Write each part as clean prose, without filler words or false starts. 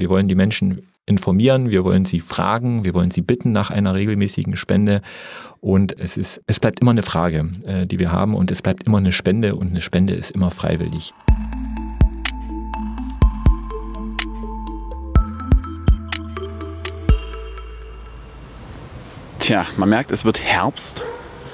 Wir wollen die Menschen informieren, wir wollen sie fragen, wir wollen sie bitten nach einer regelmäßigen Spende. Und es bleibt immer eine Frage, die wir haben, und es bleibt immer eine Spende, und eine Spende ist immer freiwillig. Tja, man merkt, es wird Herbst.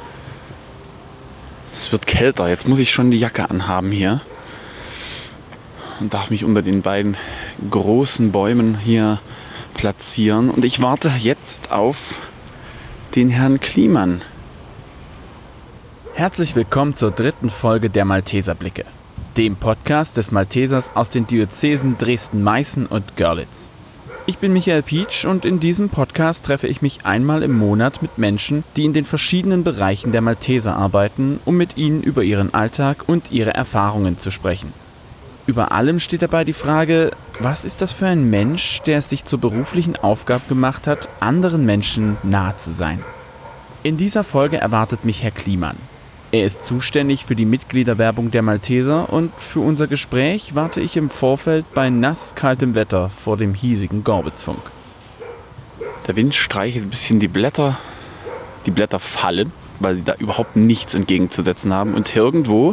Es wird kälter. Jetzt muss ich schon die Jacke anhaben hier. Und darf mich unter den beiden großen Bäumen hier platzieren. Und ich warte jetzt auf den Herrn Kliemann. Herzlich willkommen zur 3. Folge der Malteserblicke, dem Podcast des Maltesers aus den Diözesen Dresden-Meißen und Görlitz. Ich bin Michael Pietsch und in diesem Podcast treffe ich mich einmal im Monat mit Menschen, die in den verschiedenen Bereichen der Malteser arbeiten, um mit ihnen über ihren Alltag und ihre Erfahrungen zu sprechen. Über allem steht dabei die Frage, was ist das für ein Mensch, der es sich zur beruflichen Aufgabe gemacht hat, anderen Menschen nahe zu sein? In dieser Folge erwartet mich Herr Kliemann. Er ist zuständig für die Mitgliederwerbung der Malteser und für unser Gespräch warte ich im Vorfeld bei nasskaltem Wetter vor dem hiesigen Gorbitzfunk. Der Wind streichelt ein bisschen die Blätter. Die Blätter fallen, weil sie da überhaupt nichts entgegenzusetzen haben. Und irgendwo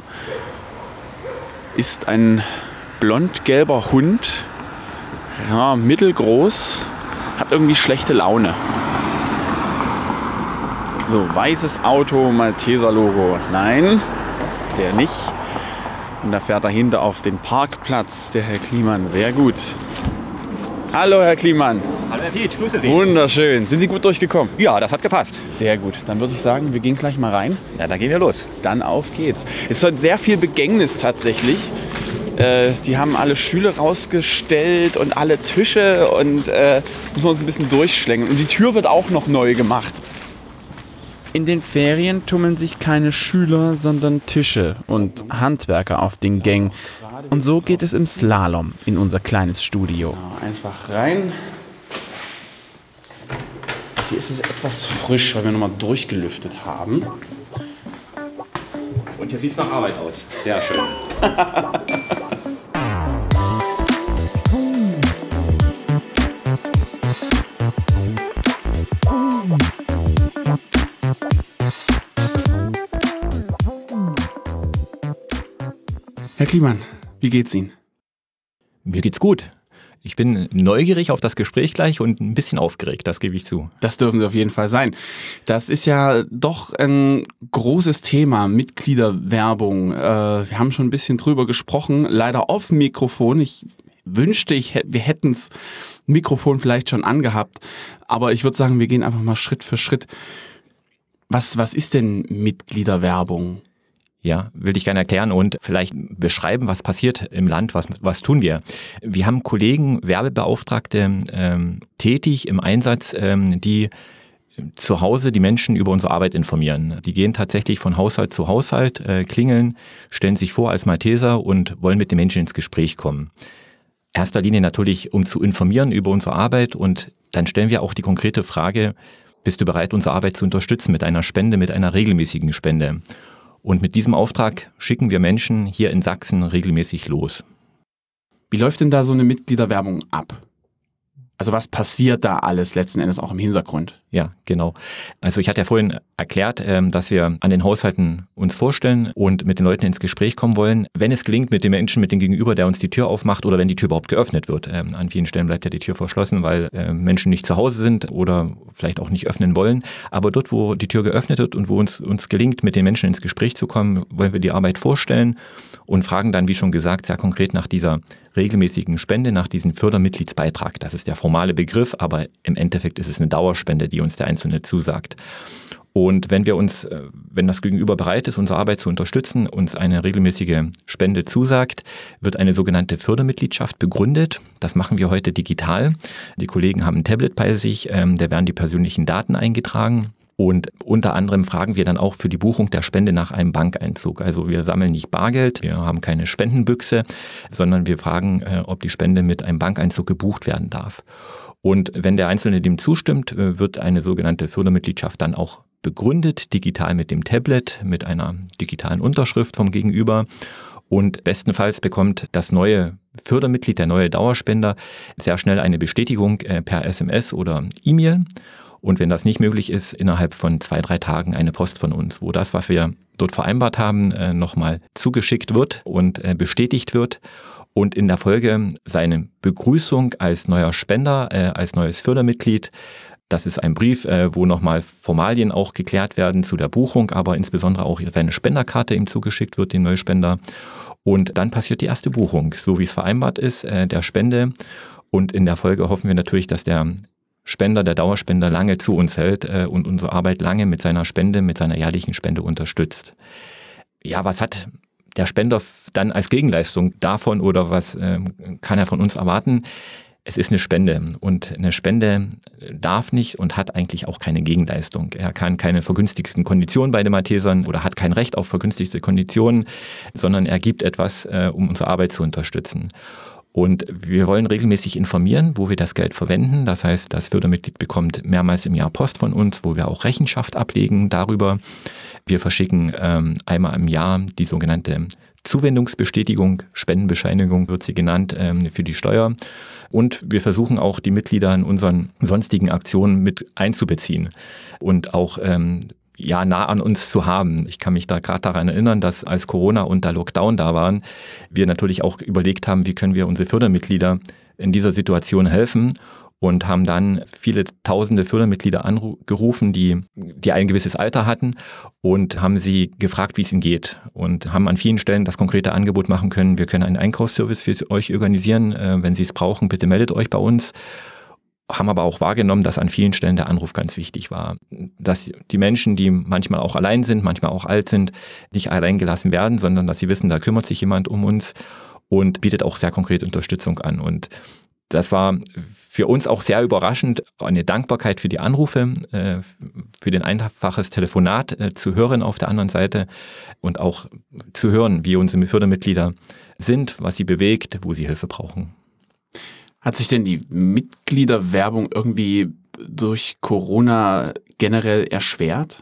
ist ein blond-gelber Hund, ja, mittelgroß, hat irgendwie schlechte Laune. So, weißes Auto, Malteser-Logo. Nein, der nicht. Und da fährt dahinter auf den Parkplatz der Herr Kliemann. Sehr gut. Hallo, Herr Kliemann. Hallo, Herr Pietsch, grüße Sie. Wunderschön. Sind Sie gut durchgekommen? Ja, das hat gepasst. Sehr gut. Dann würde ich sagen, wir gehen gleich mal rein. Ja, dann gehen wir los. Dann auf geht's. Es ist heute sehr viel Begängnis tatsächlich. Die haben alle Stühle rausgestellt und alle Tische und müssen wir uns ein bisschen durchschlängeln. Und die Tür wird auch noch neu gemacht. In den Ferien tummeln sich keine Schüler, sondern Tische und Handwerker auf den Gängen. Und so geht es im Slalom in unser kleines Studio. Genau, einfach rein. Hier ist es etwas frisch, weil wir nochmal durchgelüftet haben. Und hier sieht es nach Arbeit aus. Sehr schön. Herr Kliemann, wie geht's Ihnen? Mir geht's gut. Ich bin neugierig auf das Gespräch gleich und ein bisschen aufgeregt, das gebe ich zu. Das dürfen Sie auf jeden Fall sein. Das ist ja doch ein großes Thema, Mitgliederwerbung. Wir haben schon ein bisschen drüber gesprochen, leider auf dem Mikrofon. Ich wünschte, wir hätten das Mikrofon vielleicht schon angehabt. Aber ich würde sagen, wir gehen einfach mal Schritt für Schritt. Was ist denn Mitgliederwerbung? Ja, will ich gerne erklären und vielleicht beschreiben, was passiert im Land, was tun wir. Wir haben Kollegen, Werbebeauftragte tätig im Einsatz, die zu Hause die Menschen über unsere Arbeit informieren. Die gehen tatsächlich von Haushalt zu Haushalt, klingeln, stellen sich vor als Malteser und wollen mit den Menschen ins Gespräch kommen. In erster Linie natürlich, um zu informieren über unsere Arbeit, und dann stellen wir auch die konkrete Frage, bist du bereit, unsere Arbeit zu unterstützen mit einer Spende, mit einer regelmäßigen Spende? Und mit diesem Auftrag schicken wir Menschen hier in Sachsen regelmäßig los. Wie läuft denn da so eine Mitgliederwerbung ab? Also was passiert da alles letzten Endes auch im Hintergrund? Ja, genau. Also ich hatte ja vorhin erklärt, dass wir an den Haushalten uns vorstellen und mit den Leuten ins Gespräch kommen wollen. Wenn es gelingt mit dem Menschen, mit dem Gegenüber, der uns die Tür aufmacht, oder wenn die Tür überhaupt geöffnet wird. An vielen Stellen bleibt ja die Tür verschlossen, weil Menschen nicht zu Hause sind oder vielleicht auch nicht öffnen wollen. Aber dort, wo die Tür geöffnet wird und wo uns gelingt, mit den Menschen ins Gespräch zu kommen, wollen wir die Arbeit vorstellen und fragen dann, wie schon gesagt, sehr konkret nach dieser regelmäßigen Spende, nach diesem Fördermitgliedsbeitrag. Das ist der formale Begriff, aber im Endeffekt ist es eine Dauerspende, die uns der Einzelne zusagt. Und wenn das Gegenüber bereit ist, unsere Arbeit zu unterstützen, uns eine regelmäßige Spende zusagt, wird eine sogenannte Fördermitgliedschaft begründet. Das machen wir heute digital. Die Kollegen haben ein Tablet bei sich, da werden die persönlichen Daten eingetragen. Und unter anderem fragen wir dann auch für die Buchung der Spende nach einem Bankeinzug. Also wir sammeln nicht Bargeld, wir haben keine Spendenbüchse, sondern wir fragen, ob die Spende mit einem Bankeinzug gebucht werden darf. Und wenn der Einzelne dem zustimmt, wird eine sogenannte Fördermitgliedschaft dann auch begründet, digital mit dem Tablet, mit einer digitalen Unterschrift vom Gegenüber. Und bestenfalls bekommt das neue Fördermitglied, der neue Dauerspender, sehr schnell eine Bestätigung per SMS oder E-Mail. Und wenn das nicht möglich ist, innerhalb von 2-3 Tagen eine Post von uns, wo das, was wir dort vereinbart haben, nochmal zugeschickt wird und bestätigt wird. Und in der Folge seine Begrüßung als neuer Spender, als neues Fördermitglied. Das ist ein Brief, wo nochmal Formalien auch geklärt werden zu der Buchung, aber insbesondere auch seine Spenderkarte ihm zugeschickt wird, dem Neuspender. Und dann passiert die erste Buchung, so wie es vereinbart ist, der Spende. Und in der Folge hoffen wir natürlich, dass der Spender, der Dauerspender, lange zu uns hält und unsere Arbeit lange mit seiner Spende, mit seiner jährlichen Spende unterstützt. Ja, was hat der Spender dann als Gegenleistung davon oder was kann er von uns erwarten? Es ist eine Spende und eine Spende darf nicht und hat eigentlich auch keine Gegenleistung. Er kann keine vergünstigsten Konditionen bei den Maltesern oder hat kein Recht auf vergünstigste Konditionen, sondern er gibt etwas, um unsere Arbeit zu unterstützen. Und wir wollen regelmäßig informieren, wo wir das Geld verwenden. Das heißt, das Fördermitglied bekommt mehrmals im Jahr Post von uns, wo wir auch Rechenschaft ablegen darüber. Wir verschicken einmal im Jahr die sogenannte Zuwendungsbestätigung, Spendenbescheinigung wird sie genannt, für die Steuer. Und wir versuchen auch, die Mitglieder in unseren sonstigen Aktionen mit einzubeziehen und auch nah an uns zu haben. Ich kann mich da gerade daran erinnern, dass als Corona und der Lockdown da waren, wir natürlich auch überlegt haben, wie können wir unsere Fördermitglieder in dieser Situation helfen und haben dann viele tausende Fördermitglieder angerufen, die ein gewisses Alter hatten und haben sie gefragt, wie es ihnen geht und haben an vielen Stellen das konkrete Angebot machen können. Wir können einen Einkaufsservice für euch organisieren. Wenn Sie es brauchen, bitte meldet euch bei uns. Haben aber auch wahrgenommen, dass an vielen Stellen der Anruf ganz wichtig war. Dass die Menschen, die manchmal auch allein sind, manchmal auch alt sind, nicht allein gelassen werden, sondern dass sie wissen, da kümmert sich jemand um uns und bietet auch sehr konkret Unterstützung an. Und das war für uns auch sehr überraschend, eine Dankbarkeit für die Anrufe, für den einfaches Telefonat zu hören auf der anderen Seite und auch zu hören, wie unsere Fördermitglieder sind, was sie bewegt, wo sie Hilfe brauchen. Hat sich denn die Mitgliederwerbung irgendwie durch Corona generell erschwert?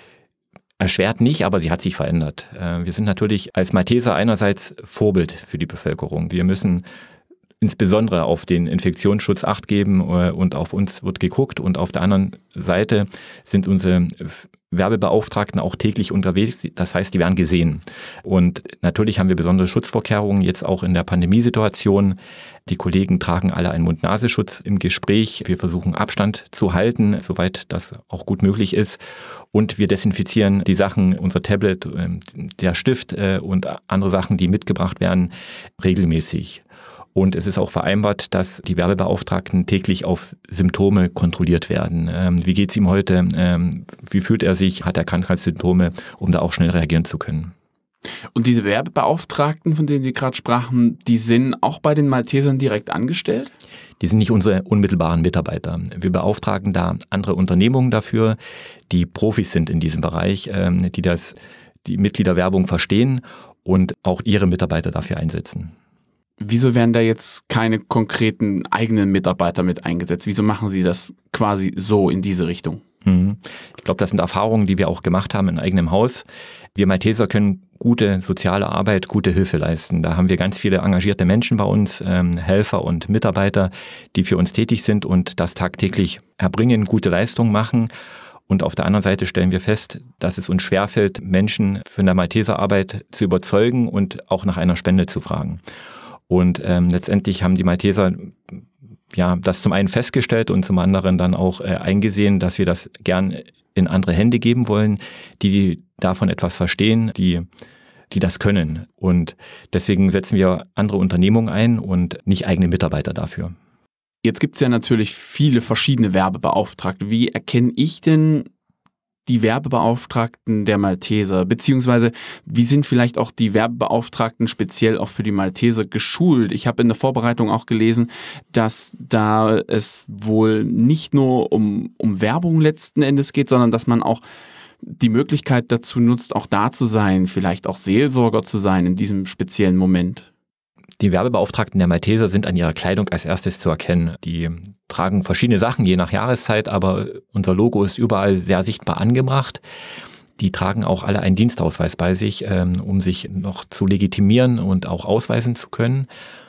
Erschwert nicht, aber sie hat sich verändert. Wir sind natürlich als Malteser einerseits Vorbild für die Bevölkerung. Wir müssen insbesondere auf den Infektionsschutz Acht geben und auf uns wird geguckt. Und auf der anderen Seite sind unsere Werbebeauftragten auch täglich unterwegs. Das heißt, die werden gesehen. Und natürlich haben wir besondere Schutzvorkehrungen jetzt auch in der Pandemiesituation. Die Kollegen tragen alle einen Mund-Nasenschutz im Gespräch. Wir versuchen Abstand zu halten, soweit das auch gut möglich ist. Und wir desinfizieren die Sachen, unser Tablet, der Stift und andere Sachen, die mitgebracht werden, regelmäßig. Und es ist auch vereinbart, dass die Werbebeauftragten täglich auf Symptome kontrolliert werden. Wie geht's ihm heute? Wie fühlt er sich? Hat er Krankheitssymptome, um da auch schnell reagieren zu können? Und diese Werbebeauftragten, von denen Sie gerade sprachen, die sind auch bei den Maltesern direkt angestellt? Die sind nicht unsere unmittelbaren Mitarbeiter. Wir beauftragen da andere Unternehmungen dafür, die Profis sind in diesem Bereich, die Mitgliederwerbung verstehen und auch ihre Mitarbeiter dafür einsetzen. Wieso werden da jetzt keine konkreten eigenen Mitarbeiter mit eingesetzt? Wieso machen Sie das quasi so in diese Richtung? Ich glaube, das sind Erfahrungen, die wir auch gemacht haben in eigenem Haus. Wir Malteser können gute soziale Arbeit, gute Hilfe leisten. Da haben wir ganz viele engagierte Menschen bei uns, Helfer und Mitarbeiter, die für uns tätig sind und das tagtäglich erbringen, gute Leistungen machen. Und auf der anderen Seite stellen wir fest, dass es uns schwerfällt, Menschen von der Malteserarbeit zu überzeugen und auch nach einer Spende zu fragen. Und letztendlich haben die Malteser das zum einen festgestellt und zum anderen dann auch eingesehen, dass wir das gern in andere Hände geben wollen, die davon etwas verstehen, die das können. Und deswegen setzen wir andere Unternehmungen ein und nicht eigene Mitarbeiter dafür. Jetzt gibt es ja natürlich viele verschiedene Werbebeauftragte. Wie erkenne ich denn die Werbebeauftragten der Malteser? Beziehungsweise wie sind vielleicht auch die Werbebeauftragten speziell auch für die Malteser geschult? Ich habe in der Vorbereitung auch gelesen, dass da es wohl nicht nur um Werbung letzten Endes geht, sondern dass man auch die Möglichkeit dazu nutzt, auch da zu sein, vielleicht auch Seelsorger zu sein in diesem speziellen Moment. Die Werbebeauftragten der Malteser sind an ihrer Kleidung als erstes zu erkennen. Die tragen verschiedene Sachen, je nach Jahreszeit, aber unser Logo ist überall sehr sichtbar angebracht. Die tragen auch alle einen Dienstausweis bei sich, um sich noch zu legitimieren und auch ausweisen zu können.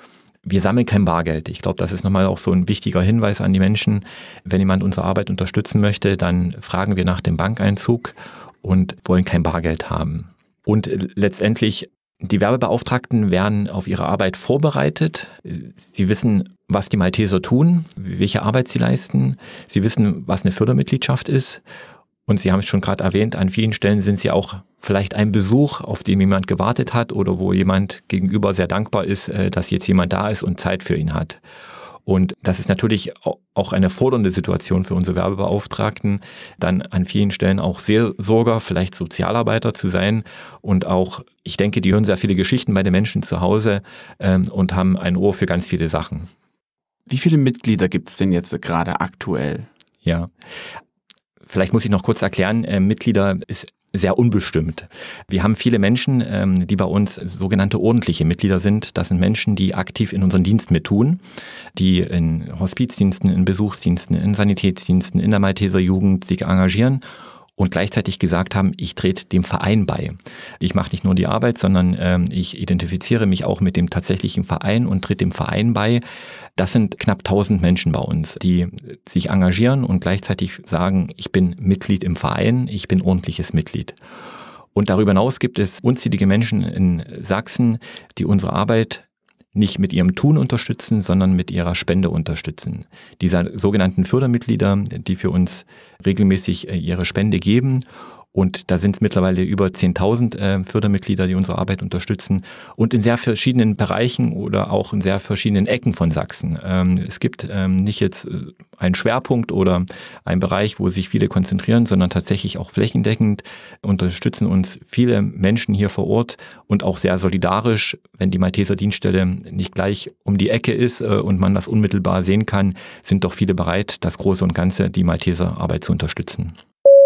Wir sammeln kein Bargeld. Ich glaube, das ist nochmal auch so ein wichtiger Hinweis an die Menschen. Wenn jemand unsere Arbeit unterstützen möchte, dann fragen wir nach dem Bankeinzug und wollen kein Bargeld haben. Und letztendlich, die Werbebeauftragten werden auf ihre Arbeit vorbereitet. Sie wissen, was die Malteser tun, welche Arbeit sie leisten. Sie wissen, was eine Fördermitgliedschaft ist. Und Sie haben es schon gerade erwähnt, an vielen Stellen sind Sie auch vielleicht ein Besuch, auf den jemand gewartet hat oder wo jemand gegenüber sehr dankbar ist, dass jetzt jemand da ist und Zeit für ihn hat. Und das ist natürlich auch eine fordernde Situation für unsere Werbebeauftragten, dann an vielen Stellen auch Seelsorger, vielleicht Sozialarbeiter zu sein. Und auch, ich denke, die hören sehr viele Geschichten bei den Menschen zu Hause und haben ein Ohr für ganz viele Sachen. Wie viele Mitglieder gibt es denn jetzt gerade aktuell? Ja, vielleicht muss ich noch kurz erklären, Mitglieder ist sehr unbestimmt. Wir haben viele Menschen, die bei uns sogenannte ordentliche Mitglieder sind. Das sind Menschen, die aktiv in unseren Dienst mit tun, die in Hospizdiensten, in Besuchsdiensten, in Sanitätsdiensten, in der Malteser Jugend sich engagieren und gleichzeitig gesagt haben, ich trete dem Verein bei. Ich mache nicht nur die Arbeit, sondern ich identifiziere mich auch mit dem tatsächlichen Verein und trete dem Verein bei. Das sind knapp 1000 Menschen bei uns, die sich engagieren und gleichzeitig sagen, ich bin Mitglied im Verein, ich bin ordentliches Mitglied. Und darüber hinaus gibt es unzählige Menschen in Sachsen, die unsere Arbeit nicht mit ihrem Tun unterstützen, sondern mit ihrer Spende unterstützen. Diese sogenannten Fördermitglieder, die für uns regelmäßig ihre Spende geben. Und da sind es mittlerweile über 10.000 Fördermitglieder, die unsere Arbeit unterstützen und in sehr verschiedenen Bereichen oder auch in sehr verschiedenen Ecken von Sachsen. Es gibt nicht jetzt einen Schwerpunkt oder einen Bereich, wo sich viele konzentrieren, sondern tatsächlich auch flächendeckend unterstützen uns viele Menschen hier vor Ort und auch sehr solidarisch, wenn die Malteser Dienststelle nicht gleich um die Ecke ist und man das unmittelbar sehen kann, sind doch viele bereit, das Große und Ganze, die Malteser Arbeit zu unterstützen.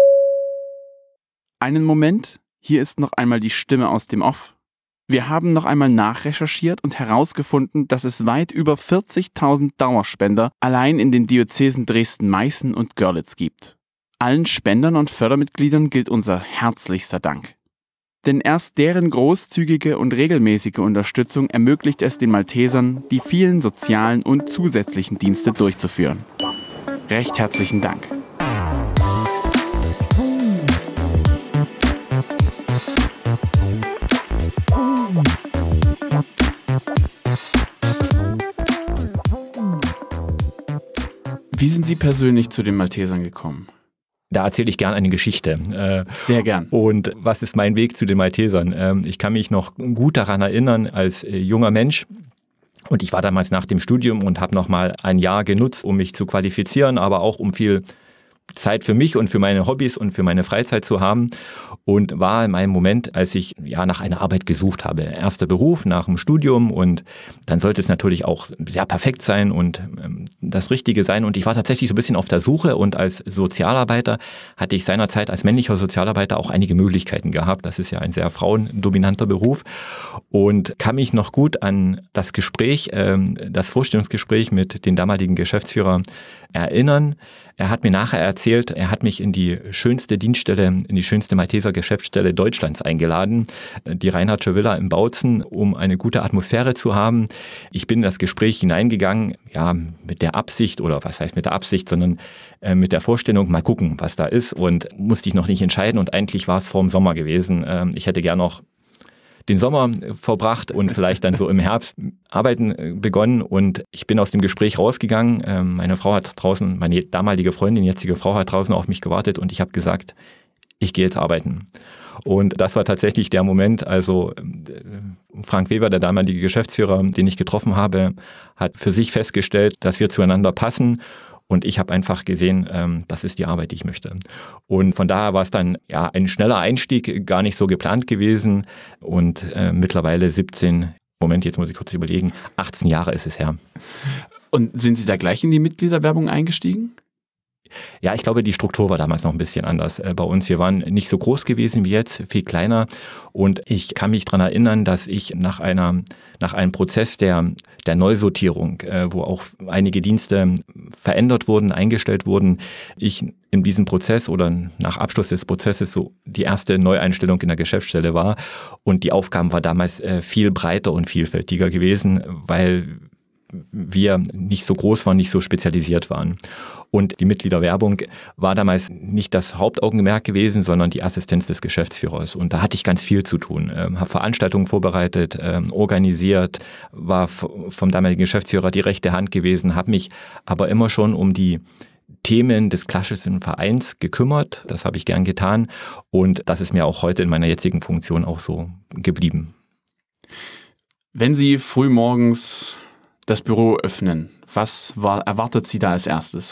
Einen Moment, hier ist noch einmal die Stimme aus dem Off. Wir haben noch einmal nachrecherchiert und herausgefunden, dass es weit über 40.000 Dauerspender allein in den Diözesen Dresden-Meißen und Görlitz gibt. Allen Spendern und Fördermitgliedern gilt unser herzlichster Dank. Denn erst deren großzügige und regelmäßige Unterstützung ermöglicht es den Maltesern, die vielen sozialen und zusätzlichen Dienste durchzuführen. Recht herzlichen Dank. Wie sind Sie persönlich zu den Maltesern gekommen? Da erzähle ich gern eine Geschichte. Sehr gern. Und was ist mein Weg zu den Maltesern? Ich kann mich noch gut daran erinnern, als junger Mensch. Und ich war damals nach dem Studium und habe noch mal ein Jahr genutzt, um mich zu qualifizieren, aber auch um viel Zeit für mich und für meine Hobbys und für meine Freizeit zu haben und war in einem Moment, als ich nach einer Arbeit gesucht habe. Erster Beruf nach dem Studium und dann sollte es natürlich auch sehr perfekt sein und das Richtige sein und ich war tatsächlich so ein bisschen auf der Suche und als Sozialarbeiter hatte ich seinerzeit als männlicher Sozialarbeiter auch einige Möglichkeiten gehabt. Das ist ja ein sehr frauendominanter Beruf und kann mich noch gut an das Gespräch, das Vorstellungsgespräch mit dem damaligen Geschäftsführer erinnern. Er hat mir nachher erzählt, er hat mich in die schönste Dienststelle, in die schönste Malteser Geschäftsstelle Deutschlands eingeladen, die Reinhardsche Villa in Bautzen, um eine gute Atmosphäre zu haben. Ich bin in das Gespräch hineingegangen, mit der Absicht, oder was heißt mit der Absicht, sondern mit der Vorstellung, mal gucken, was da ist und musste ich noch nicht entscheiden und eigentlich war es vor dem Sommer gewesen. Ich hätte gern noch den Sommer verbracht und vielleicht dann so im Herbst arbeiten begonnen und ich bin aus dem Gespräch rausgegangen. Meine Frau hat draußen, meine damalige Freundin, jetzige Frau hat draußen auf mich gewartet und ich habe gesagt, ich gehe jetzt arbeiten. Und das war tatsächlich der Moment, also Frank Weber, der damalige Geschäftsführer, den ich getroffen habe, hat für sich festgestellt, dass wir zueinander passen. Und ich habe einfach gesehen, das ist die Arbeit, die ich möchte. Und von daher war es dann ein schneller Einstieg, gar nicht so geplant gewesen. Und mittlerweile 18 Jahre ist es her. Und sind Sie da gleich in die Mitgliederwerbung eingestiegen? Ja, ich glaube, die Struktur war damals noch ein bisschen anders bei uns. Wir waren nicht so groß gewesen wie jetzt, viel kleiner. Und ich kann mich daran erinnern, dass ich nach einem Prozess der Neusortierung, wo auch einige Dienste verändert wurden, eingestellt wurden, ich in diesem Prozess oder nach Abschluss des Prozesses so die erste Neueinstellung in der Geschäftsstelle war. Und die Aufgaben war damals viel breiter und vielfältiger gewesen, weil wir nicht so groß waren, nicht so spezialisiert waren. Und die Mitgliederwerbung war damals nicht das Hauptaugenmerk gewesen, sondern die Assistenz des Geschäftsführers. Und da hatte ich ganz viel zu tun. Habe Veranstaltungen vorbereitet, organisiert, war vom damaligen Geschäftsführer die rechte Hand gewesen, habe mich aber immer schon um die Themen des klassischen Vereins gekümmert. Das habe ich gern getan. Und das ist mir auch heute in meiner jetzigen Funktion auch so geblieben. Wenn Sie frühmorgens das Büro öffnen, was erwartet Sie da als erstes?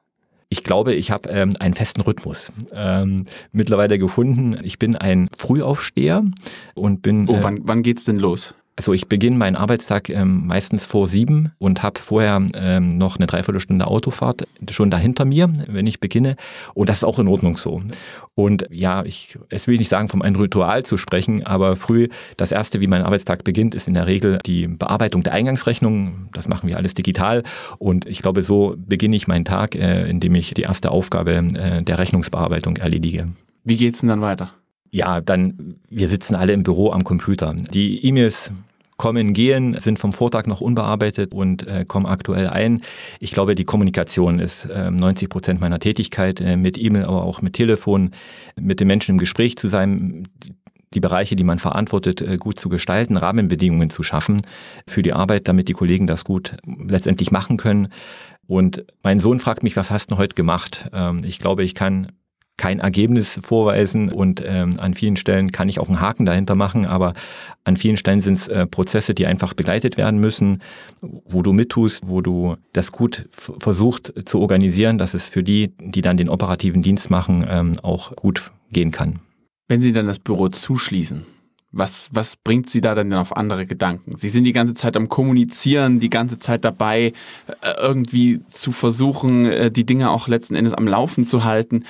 Ich glaube, ich habe einen festen Rhythmus mittlerweile gefunden. Ich bin ein Frühaufsteher und bin... wann geht's denn los? Also ich beginne meinen Arbeitstag meistens vor 7 und habe vorher noch eine Dreiviertelstunde Autofahrt schon dahinter mir, wenn ich beginne. Und das ist auch in Ordnung so. Und ja, es will ich nicht sagen, von einem Ritual zu sprechen, aber früh, das Erste, wie mein Arbeitstag beginnt, ist in der Regel die Bearbeitung der Eingangsrechnung. Das machen wir alles digital. Und ich glaube, so beginne ich meinen Tag, indem ich die erste Aufgabe der Rechnungsbearbeitung erledige. Wie geht's denn dann weiter? Ja, wir sitzen alle im Büro am Computer. Die E-Mails kommen, gehen, sind vom Vortag noch unbearbeitet und kommen aktuell ein. Ich glaube, die Kommunikation ist 90% meiner Tätigkeit, mit E-Mail, aber auch mit Telefon, mit den Menschen im Gespräch zu sein, die Bereiche, die man verantwortet, gut zu gestalten, Rahmenbedingungen zu schaffen für die Arbeit, damit die Kollegen das gut letztendlich machen können. Und mein Sohn fragt mich, was hast du heute gemacht? Ich glaube, ich kann kein Ergebnis vorweisen und an vielen Stellen kann ich auch einen Haken dahinter machen, aber an vielen Stellen sind es Prozesse, die einfach begleitet werden müssen, wo du mittust, wo du das gut versuchst zu organisieren, dass es für die dann den operativen Dienst machen, auch gut gehen kann. Wenn Sie dann das Büro zuschließen, was bringt Sie da denn auf andere Gedanken? Sie sind die ganze Zeit am Kommunizieren, die ganze Zeit dabei, irgendwie zu versuchen, die Dinge auch letzten Endes am Laufen zu halten.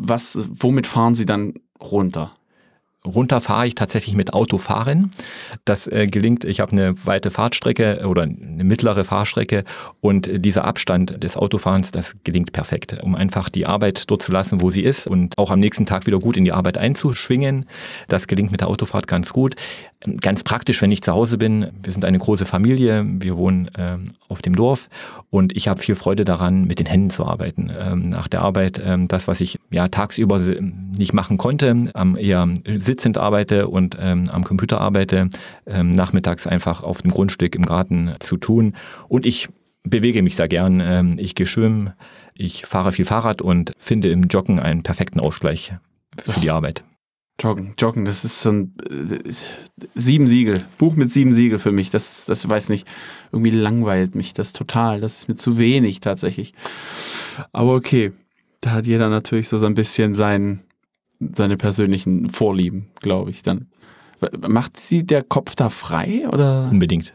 Womit fahren Sie dann runter? Runter fahre ich tatsächlich mit Autofahren. Das gelingt, ich habe eine weite Fahrtstrecke oder eine mittlere Fahrstrecke und dieser Abstand des Autofahrens, das gelingt perfekt, um einfach die Arbeit dort zu lassen, wo sie ist und auch am nächsten Tag wieder gut in die Arbeit einzuschwingen. Das gelingt mit der Autofahrt ganz gut. Ganz praktisch, wenn ich zu Hause bin, wir sind eine große Familie, wir wohnen auf dem Dorf und ich habe viel Freude daran, mit den Händen zu arbeiten. Nach der Arbeit, das, was ich tagsüber nicht machen konnte, eher sitzend arbeite und am Computer arbeite, nachmittags einfach auf dem Grundstück im Garten zu tun. Und ich bewege mich sehr gern. Ich gehe schwimmen, ich fahre viel Fahrrad und finde im Joggen einen perfekten Ausgleich für die Arbeit. Joggen, das ist so ein 7 Siegel, Buch mit 7 Siegel für mich, das weiß nicht, irgendwie langweilt mich das total, das ist mir zu wenig tatsächlich. Aber okay, da hat jeder natürlich so ein bisschen seine persönlichen Vorlieben, glaube ich dann. Macht Sie der Kopf da frei, oder? Unbedingt.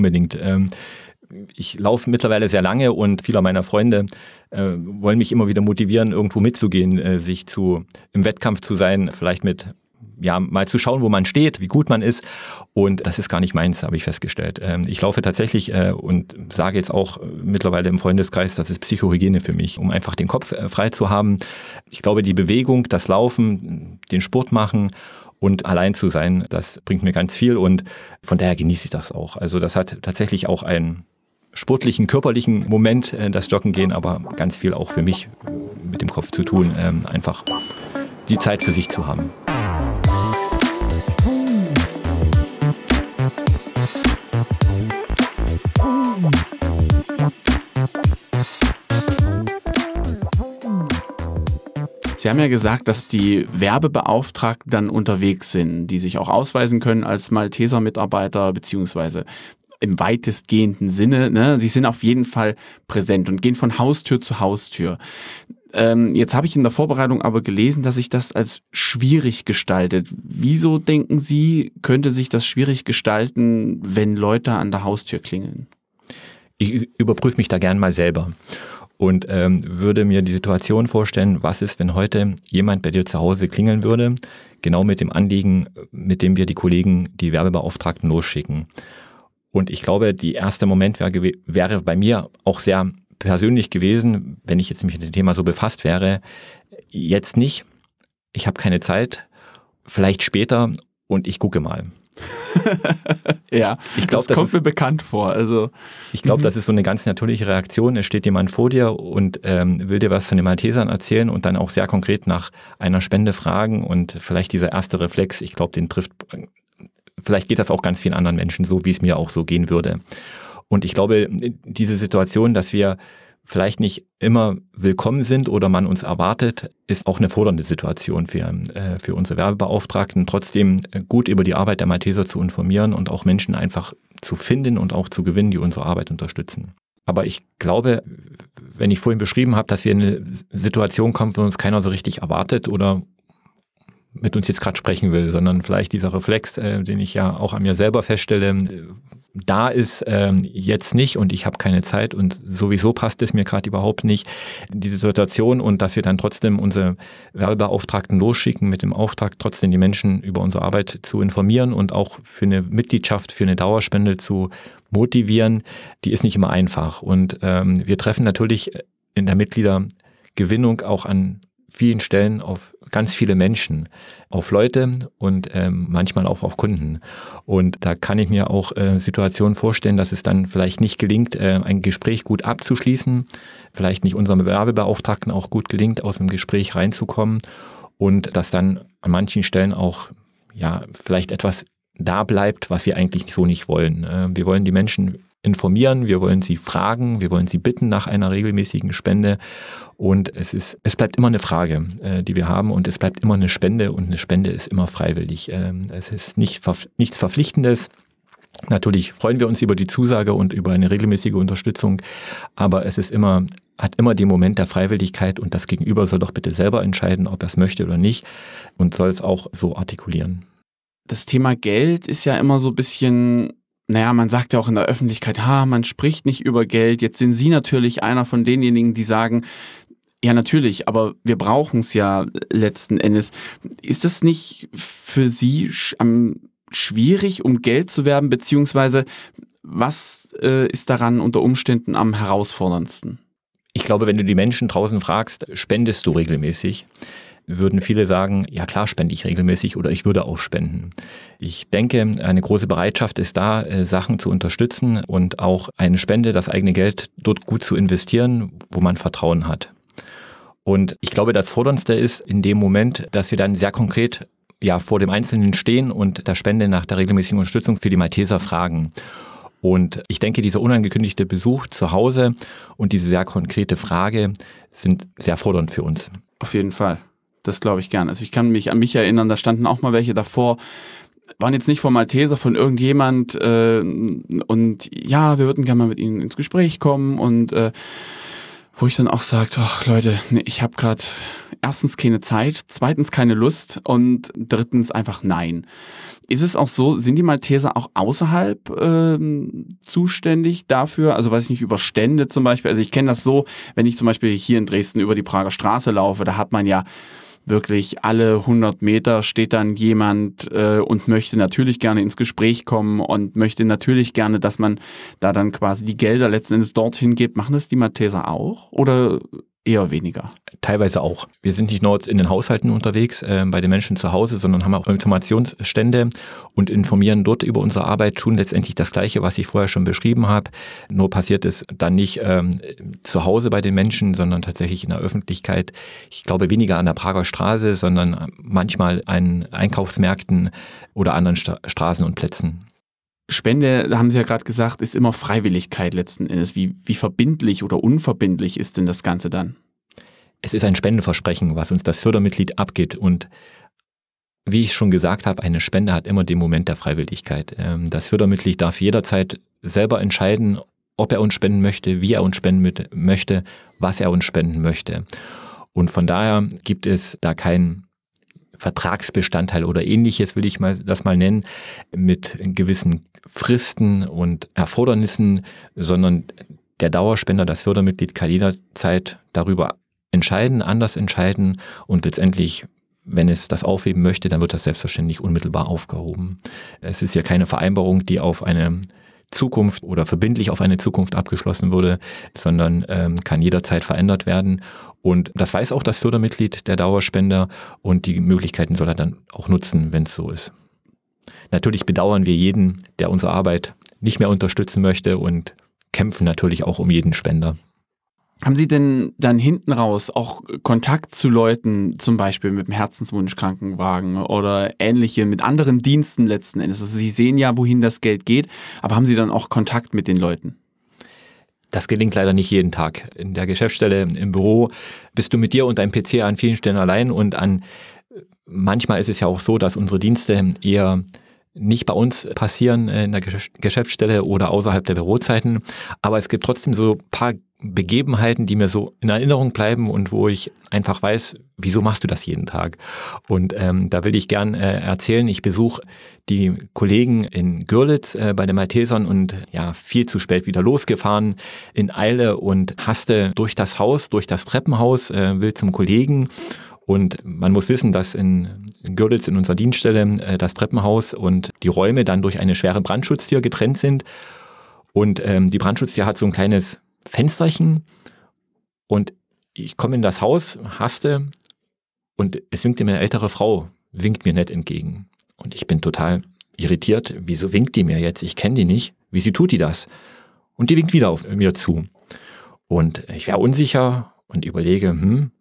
Ich laufe mittlerweile sehr lange und viele meiner Freunde wollen mich immer wieder motivieren, irgendwo mitzugehen, im Wettkampf zu sein, vielleicht mal zu schauen, wo man steht, wie gut man ist. Und das ist gar nicht meins, habe ich festgestellt. Ich laufe tatsächlich und sage jetzt auch mittlerweile im Freundeskreis, das ist Psychohygiene für mich, um einfach den Kopf frei zu haben. Ich glaube, die Bewegung, das Laufen, den Sport machen und allein zu sein, das bringt mir ganz viel und von daher genieße ich das auch. Also das hat tatsächlich auch einen sportlichen, körperlichen Moment, das Joggen gehen, aber ganz viel auch für mich mit dem Kopf zu tun, einfach die Zeit für sich zu haben. Sie haben ja gesagt, dass die Werbebeauftragten dann unterwegs sind, die sich auch ausweisen können als Malteser-Mitarbeiter, beziehungsweise im weitestgehenden Sinne, ne? Sie sind auf jeden Fall präsent und gehen von Haustür zu Haustür. Jetzt habe ich in der Vorbereitung aber gelesen, dass sich das als schwierig gestaltet. Wieso denken Sie, könnte sich das schwierig gestalten, wenn Leute an der Haustür klingeln? Ich überprüfe mich da gern mal selber und würde mir die Situation vorstellen, was ist, wenn heute jemand bei dir zu Hause klingeln würde, genau mit dem Anliegen, mit dem wir die Kollegen, die Werbebeauftragten losschicken. Und ich glaube, der erste Moment wäre bei mir auch sehr persönlich gewesen, wenn ich jetzt mich mit dem Thema so befasst wäre. Jetzt nicht, ich habe keine Zeit, vielleicht später und ich gucke mal. Ja, ich glaube, das kommt mir bekannt vor. Also, ich glaube, das ist so eine ganz natürliche Reaktion. Es steht jemand vor dir und will dir was von den Maltesern erzählen und dann auch sehr konkret nach einer Spende fragen und vielleicht dieser erste Reflex, ich glaube, den trifft, vielleicht geht das auch ganz vielen anderen Menschen so, wie es mir auch so gehen würde. Und ich glaube, diese Situation, dass wir vielleicht nicht immer willkommen sind oder man uns erwartet, ist auch eine fordernde Situation für unsere Werbebeauftragten, trotzdem gut über die Arbeit der Malteser zu informieren und auch Menschen einfach zu finden und auch zu gewinnen, die unsere Arbeit unterstützen. Aber ich glaube, wenn ich vorhin beschrieben habe, dass wir in eine Situation kommen, wo uns keiner so richtig erwartet oder mit uns jetzt gerade sprechen will, sondern vielleicht dieser Reflex, den ich ja auch an mir selber feststelle, da ist jetzt nicht und ich habe keine Zeit und sowieso passt es mir gerade überhaupt nicht, diese Situation, und dass wir dann trotzdem unsere Werbebeauftragten losschicken mit dem Auftrag, trotzdem die Menschen über unsere Arbeit zu informieren und auch für eine Mitgliedschaft, für eine Dauerspende zu motivieren, die ist nicht immer einfach. Und wir treffen natürlich in der Mitgliedergewinnung auch an vielen Stellen auf ganz viele Menschen, auf Leute und manchmal auch auf Kunden. Und da kann ich mir auch Situationen vorstellen, dass es dann vielleicht nicht gelingt, ein Gespräch gut abzuschließen, vielleicht nicht unserem Werbebeauftragten auch gut gelingt, aus dem Gespräch reinzukommen und dass dann an manchen Stellen auch ja vielleicht etwas da bleibt, was wir eigentlich so nicht wollen. Wir wollen die Menschen informieren, wir wollen sie fragen, wir wollen sie bitten nach einer regelmäßigen Spende und es bleibt immer eine Frage, die wir haben, und es bleibt immer eine Spende, und eine Spende ist immer freiwillig. Es ist nichts Verpflichtendes. Natürlich freuen wir uns über die Zusage und über eine regelmäßige Unterstützung, aber es ist hat immer den Moment der Freiwilligkeit, und das Gegenüber soll doch bitte selber entscheiden, ob er es möchte oder nicht, und soll es auch so artikulieren. Das Thema Geld ist ja immer so ein bisschen, naja, man sagt ja auch in der Öffentlichkeit, man spricht nicht über Geld. Jetzt sind Sie natürlich einer von denjenigen, die sagen, ja natürlich, aber wir brauchen es ja letzten Endes. Ist das nicht für Sie schwierig, um Geld zu werben, beziehungsweise was ist daran unter Umständen am herausforderndsten? Ich glaube, wenn du die Menschen draußen fragst, spendest du regelmäßig, würden viele sagen, ja klar spende ich regelmäßig oder ich würde auch spenden. Ich denke, eine große Bereitschaft ist da, Sachen zu unterstützen und auch eine Spende, das eigene Geld dort gut zu investieren, wo man Vertrauen hat. Und ich glaube, das Forderndste ist in dem Moment, dass wir dann sehr konkret vor dem Einzelnen stehen und der Spende nach der regelmäßigen Unterstützung für die Malteser fragen. Und ich denke, dieser unangekündigte Besuch zu Hause und diese sehr konkrete Frage sind sehr fordernd für uns. Auf jeden Fall. Das glaube ich gern. Also ich kann mich an mich erinnern, da standen auch mal welche davor, waren jetzt nicht vom Malteser, von irgendjemand und ja, wir würden gerne mal mit Ihnen ins Gespräch kommen, und wo ich dann auch sage, ach Leute, nee, ich habe gerade erstens keine Zeit, zweitens keine Lust und drittens einfach nein. Ist es auch so, sind die Malteser auch außerhalb zuständig dafür? Also weiß ich nicht, über Stände zum Beispiel. Also ich kenne das so, wenn ich zum Beispiel hier in Dresden über die Prager Straße laufe, da hat man ja wirklich alle 100 Meter steht dann jemand und möchte natürlich gerne ins Gespräch kommen und möchte natürlich gerne, dass man da dann quasi die Gelder letzten Endes dorthin gibt. Machen das die Malteser auch oder eher weniger? Teilweise auch. Wir sind nicht nur in den Haushalten unterwegs, bei den Menschen zu Hause, sondern haben auch Informationsstände und informieren dort über unsere Arbeit, tun letztendlich das Gleiche, was ich vorher schon beschrieben habe. Nur passiert es dann nicht zu Hause bei den Menschen, sondern tatsächlich in der Öffentlichkeit. Ich glaube weniger an der Prager Straße, sondern manchmal an Einkaufsmärkten oder anderen Straßen und Plätzen. Spende, da haben Sie ja gerade gesagt, ist immer Freiwilligkeit letzten Endes. Wie verbindlich oder unverbindlich ist denn das Ganze dann? Es ist ein Spendenversprechen, was uns das Fördermitglied abgibt. Und wie ich schon gesagt habe, eine Spende hat immer den Moment der Freiwilligkeit. Das Fördermitglied darf jederzeit selber entscheiden, ob er uns spenden möchte, wie er uns spenden möchte, was er uns spenden möchte. Und von daher gibt es da keinen Vertragsbestandteil oder ähnliches, will ich das mal nennen, mit gewissen Fristen und Erfordernissen, sondern der Dauerspender, das Fördermitglied, kann jederzeit darüber anders entscheiden und letztendlich, wenn es das aufheben möchte, dann wird das selbstverständlich unmittelbar aufgehoben. Es ist ja keine Vereinbarung, die auf eine Zukunft oder verbindlich auf eine Zukunft abgeschlossen wurde, sondern kann jederzeit verändert werden. Und das weiß auch das Fördermitglied, der Dauerspender, und die Möglichkeiten soll er dann auch nutzen, wenn es so ist. natürlich bedauern wir jeden, der unsere Arbeit nicht mehr unterstützen möchte und kämpfen natürlich auch um jeden Spender. Haben Sie denn dann hinten raus auch Kontakt zu Leuten, zum Beispiel mit dem Herzenswunschkrankenwagen oder ähnliche, mit anderen Diensten letzten Endes? Also Sie sehen ja, wohin das Geld geht, aber haben Sie dann auch Kontakt mit den Leuten? Das gelingt leider nicht jeden Tag. In der Geschäftsstelle, im Büro bist du mit dir und deinem PC an vielen Stellen allein und manchmal ist es ja auch so, dass unsere Dienste eher nicht bei uns passieren in der Geschäftsstelle oder außerhalb der Bürozeiten, aber es gibt trotzdem so ein paar Begebenheiten, die mir so in Erinnerung bleiben und wo ich einfach weiß, wieso machst du das jeden Tag? Und da will ich gern erzählen, ich besuche die Kollegen in Görlitz bei den Maltesern und ja, viel zu spät wieder losgefahren in Eile und haste durch das Treppenhaus, will zum Kollegen. Und man muss wissen, dass in Görlitz in unserer Dienststelle das Treppenhaus und die Räume dann durch eine schwere Brandschutztür getrennt sind. Und die Brandschutztür hat so ein kleines Fensterchen und ich komme in das Haus, haste und es winkt mir eine ältere Frau, winkt mir nett entgegen. Und ich bin total irritiert. Wieso winkt die mir jetzt? Ich kenne die nicht. Wieso tut die das? Und die winkt wieder auf mir zu. Und ich wäre unsicher und überlege,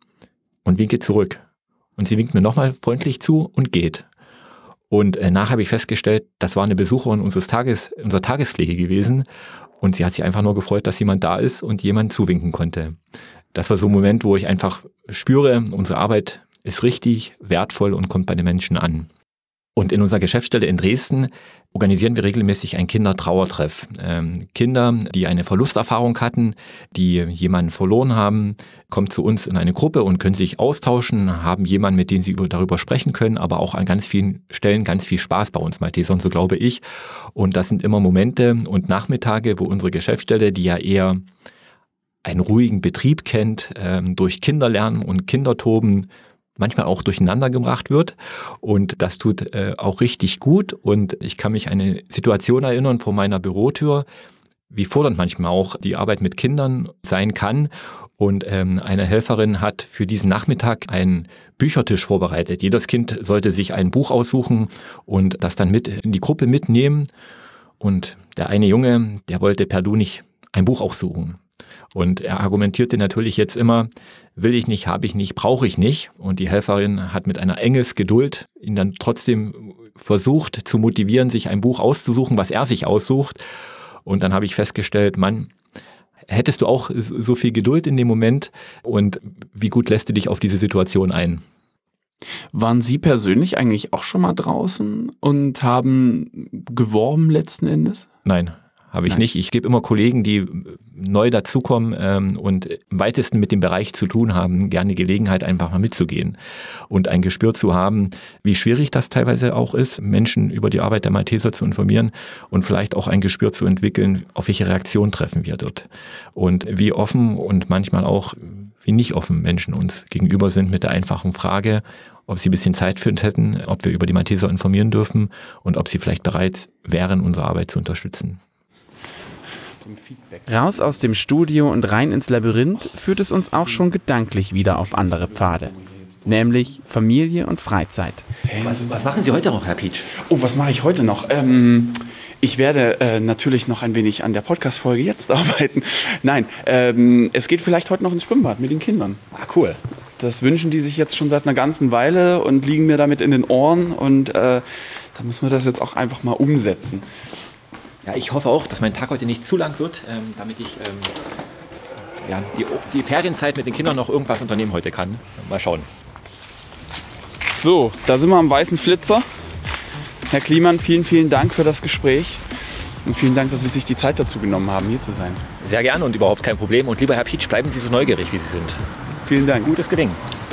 und winke zurück. Und sie winkt mir nochmal freundlich zu und geht. Und nachher habe ich festgestellt, das war eine Besucherin unserer Tagespflege gewesen. Und sie hat sich einfach nur gefreut, dass jemand da ist und jemand zuwinken konnte. Das war so ein Moment, wo ich einfach spüre, unsere Arbeit ist richtig wertvoll und kommt bei den Menschen an. Und in unserer Geschäftsstelle in Dresden organisieren wir regelmäßig einen Kindertrauertreff. Kinder, die eine Verlusterfahrung hatten, die jemanden verloren haben, kommen zu uns in eine Gruppe und können sich austauschen, haben jemanden, mit dem sie darüber sprechen können, aber auch an ganz vielen Stellen ganz viel Spaß bei uns Maltesern, so glaube ich. Und das sind immer Momente und Nachmittage, wo unsere Geschäftsstelle, die ja eher einen ruhigen Betrieb kennt, durch Kinderlernen und Kindertoben, manchmal auch durcheinander gebracht wird und das tut auch richtig gut und ich kann mich an eine Situation erinnern vor meiner Bürotür, wie fordernd manchmal auch die Arbeit mit Kindern sein kann und eine Helferin hat für diesen Nachmittag einen Büchertisch vorbereitet. Jedes Kind sollte sich ein Buch aussuchen und das dann mit in die Gruppe mitnehmen und der eine Junge, der wollte per Du nicht ein Buch aussuchen. Und er argumentierte natürlich jetzt immer, will ich nicht, habe ich nicht, brauche ich nicht. Und die Helferin hat mit einer Engelsgeduld ihn dann trotzdem versucht zu motivieren, sich ein Buch auszusuchen, was er sich aussucht. Und dann habe ich festgestellt, Mann, hättest du auch so viel Geduld in dem Moment und wie gut lässt du dich auf diese Situation ein? Waren Sie persönlich eigentlich auch schon mal draußen und haben geworben letzten Endes? Nein. Habe ich nicht. Ich gebe immer Kollegen, die neu dazukommen und im weitesten mit dem Bereich zu tun haben, gerne die Gelegenheit, einfach mal mitzugehen und ein Gespür zu haben, wie schwierig das teilweise auch ist, Menschen über die Arbeit der Malteser zu informieren und vielleicht auch ein Gespür zu entwickeln, auf welche Reaktion treffen wir dort. Und wie offen und manchmal auch wie nicht offen Menschen uns gegenüber sind mit der einfachen Frage, ob sie ein bisschen Zeit für uns hätten, ob wir über die Malteser informieren dürfen und ob sie vielleicht bereit wären, unsere Arbeit zu unterstützen. Raus aus dem Studio und rein ins Labyrinth führt es uns auch schon gedanklich wieder auf andere Pfade. Nämlich Familie und Freizeit. Was machen Sie heute noch, Herr Pietsch? Oh, was mache ich heute noch? Ich werde natürlich noch ein wenig an der Podcast-Folge jetzt arbeiten. Nein, es geht vielleicht heute noch ins Schwimmbad mit den Kindern. Ah, cool. Das wünschen die sich jetzt schon seit einer ganzen Weile und liegen mir damit in den Ohren. Und da müssen wir das jetzt auch einfach mal umsetzen. Ja, ich hoffe auch, dass mein Tag heute nicht zu lang wird, damit ich die Ferienzeit mit den Kindern noch irgendwas unternehmen heute kann. Mal schauen. So, da sind wir am weißen Flitzer. Herr Kliemann, vielen, vielen Dank für das Gespräch. Und vielen Dank, dass Sie sich die Zeit dazu genommen haben, hier zu sein. Sehr gerne und überhaupt kein Problem. Und lieber Herr Pietsch, bleiben Sie so neugierig, wie Sie sind. Vielen Dank. Gutes Gelingen.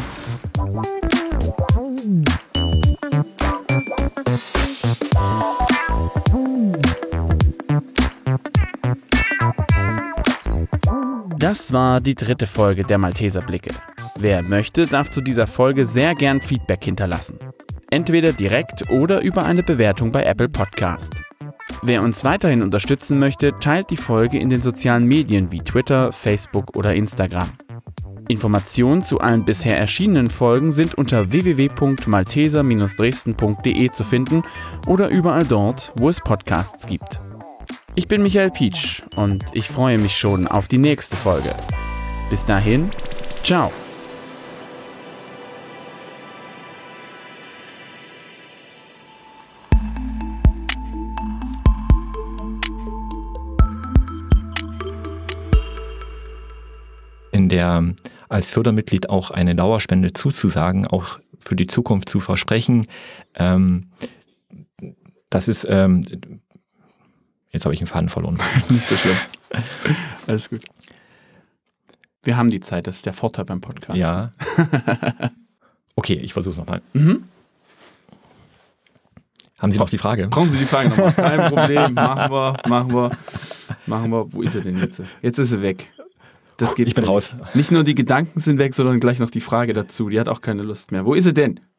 Das war die 3. Folge der Malteser Blicke. Wer möchte, darf zu dieser Folge sehr gern Feedback hinterlassen. Entweder direkt oder über eine Bewertung bei Apple Podcast. Wer uns weiterhin unterstützen möchte, teilt die Folge in den sozialen Medien wie Twitter, Facebook oder Instagram. Informationen zu allen bisher erschienenen Folgen sind unter www.malteser-dresden.de zu finden oder überall dort, wo es Podcasts gibt. Ich bin Michael Pietsch und ich freue mich schon auf die nächste Folge. Bis dahin, ciao! In der als Fördermitglied auch eine Dauerspende zuzusagen, auch für die Zukunft zu versprechen, das ist, jetzt habe ich einen Faden verloren. Nicht so schlimm. Alles gut. Wir haben die Zeit, das ist der Vorteil beim Podcast. Ja. Okay, ich versuche es nochmal. Haben Sie noch die Frage? Brauchen Sie die Frage nochmal? Kein Problem, machen wir. Wo ist er denn jetzt? Jetzt ist er weg. Das geht Ich bin raus. Nicht nur die Gedanken sind weg, sondern gleich noch die Frage dazu. Die hat auch keine Lust mehr. Wo ist sie denn?